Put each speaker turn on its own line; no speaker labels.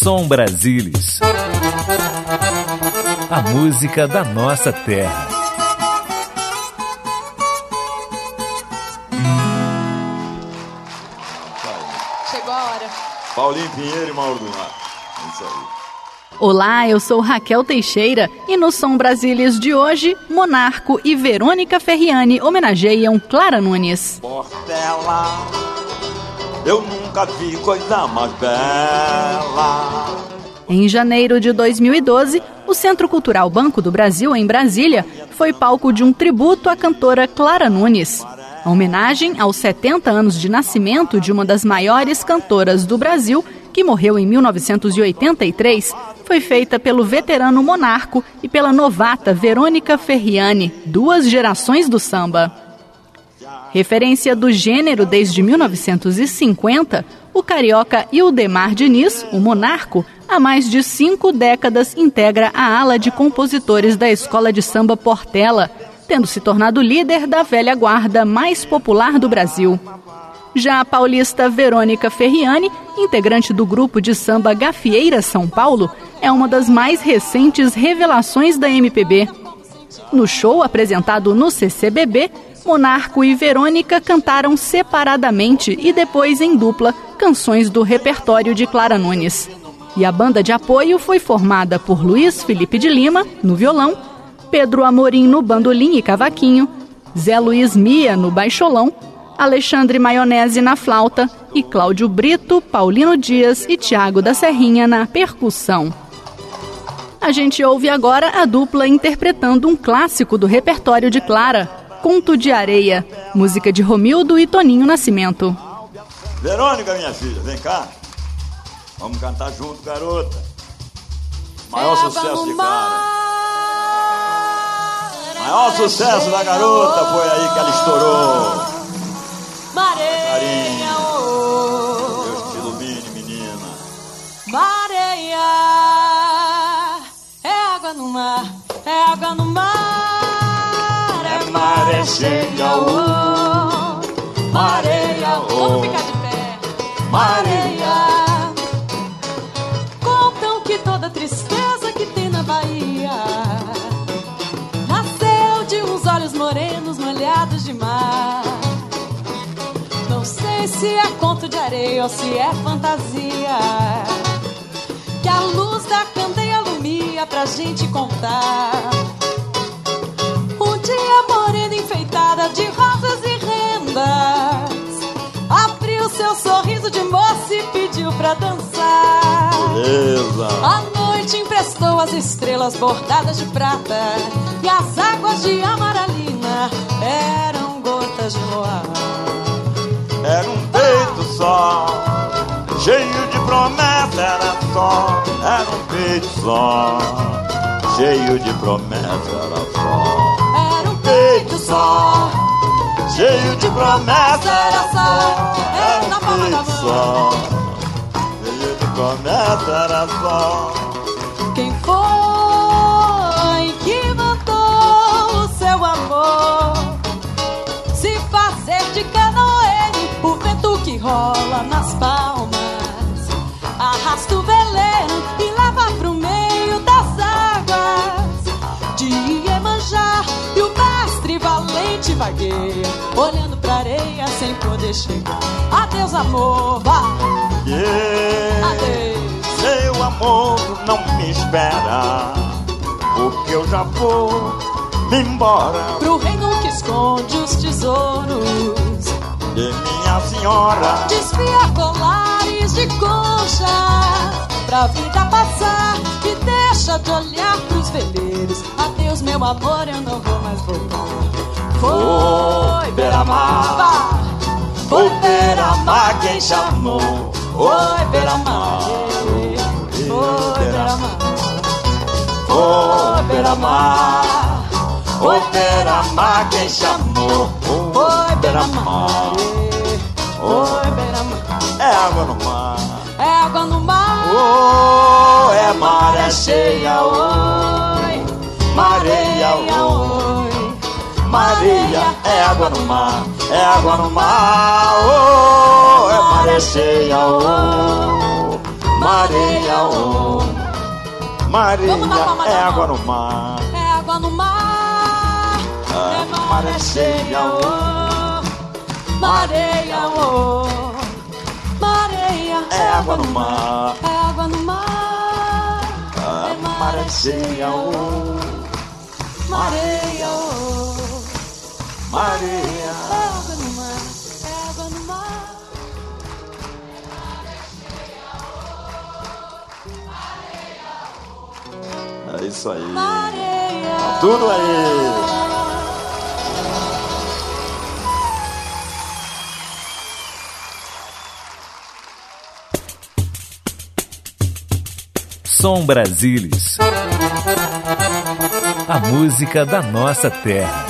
Som Brasilis. A música da nossa terra.
Chegou a hora.
Paulinho Pinheiro e Mauro do Mar. É isso aí.
Olá, eu sou Raquel Teixeira e no Som Brasilis de hoje, Monarco e Verônica Ferriani homenageiam Clara Nunes.
Portela, eu nunca vi coisa mais bela.
Em janeiro de 2012, o Centro Cultural Banco do Brasil, em Brasília, foi palco de um tributo à cantora Clara Nunes. A homenagem aos 70 anos de nascimento de uma das maiores cantoras do Brasil, que morreu em 1983, foi feita pelo veterano Monarco e pela novata Verônica Ferriani, duas gerações do samba. Referência do gênero desde 1950, o carioca Ildemar Diniz, o Monarco, há mais de 5 décadas integra a ala de compositores da Escola de Samba Portela, tendo se tornado líder da velha guarda mais popular do Brasil. Já a paulista Verônica Ferriani, integrante do grupo de samba Gafieira São Paulo, é uma das mais recentes revelações da MPB. No show apresentado no CCBB, Monarco e Verônica cantaram separadamente e depois em dupla canções do repertório de Clara Nunes. E a banda de apoio foi formada por Luiz Felipe de Lima, no violão, Pedro Amorim no bandolim e cavaquinho, Zé Luiz Mia no baixolão, Alexandre Maionese na flauta e Cláudio Brito, Paulino Dias e Tiago da Serrinha na percussão. A gente ouve agora a dupla interpretando um clássico do repertório de Clara, Conto de Areia, música de Romildo e Toninho Nascimento.
Verônica, minha filha, vem cá. Vamos cantar junto, garota. Maior sucesso de Clara. Maior sucesso da garota foi aí que ela estourou.
Mareia,
Deus te ilumine, menina.
Mareia, é água no mar, é água no mar,
É maré cheia,
mareia, vamos ficar de pé. Mareia, contam que toda tristeza que tem na Bahia nasceu de uns olhos morenos molhados de mar. Não sei se é conto de areia ou se é fantasia, que a luz da candeia alumia pra gente contar. Um dia morena enfeitada de rosas e rendas abriu seu sorriso de moça e pediu pra dançar.
Beleza.
A noite emprestou as estrelas bordadas de prata e as águas de amaralina eram gotas de luar.
Era um peito só, cheio de promessa, era só. Era um peito só, cheio de promessa, era só.
Era um peito só,
cheio de promessa,
era só.
Era
Na
um
palma da
peito
mão.
só, cheio de promessa, era só.
Quem foi que mandou o seu amor se fazer de canoeiro? O vento que rola nas palmas arrasta o veleiro e leva pro meio das águas de Iemanjá. E o mestre valente vagueia olhando pra areia sem poder chegar. Adeus, amor, vá. Adeus.
Meu amor, não me espera, porque eu já vou me embora.
Pro reino que esconde os tesouros
De minha senhora,
desfia colares de concha pra vida passar e deixa de olhar pros veleiros. Adeus, meu amor, eu não vou mais voltar. Foi beira-mar,
foi beira-mar quem chamou.
foi beira-mar, foi beira-mar,
Foi beira-mar, foi beira-mar quem chamou.
foi beira-mar, foi beira-mar.
É água no mar,
É água no mar,
oh, é maré cheia,
oi,
mareia,
oi,
Maria, é água no mar, é água no mar, oh, é maré cheia, oh, Mareia, oh. Mareia é água no mar.
É água no mar. É maré cheia, oh. Mareia, oh. Mareia
É água no mar.
É água no mar.
É maré cheia, oh.
Mareia, oh.
Mareia.
É água no mar. É água no mar.
É isso aí.
Mareia.
Tá tudo aí.
Som Brasilis. A música da nossa terra.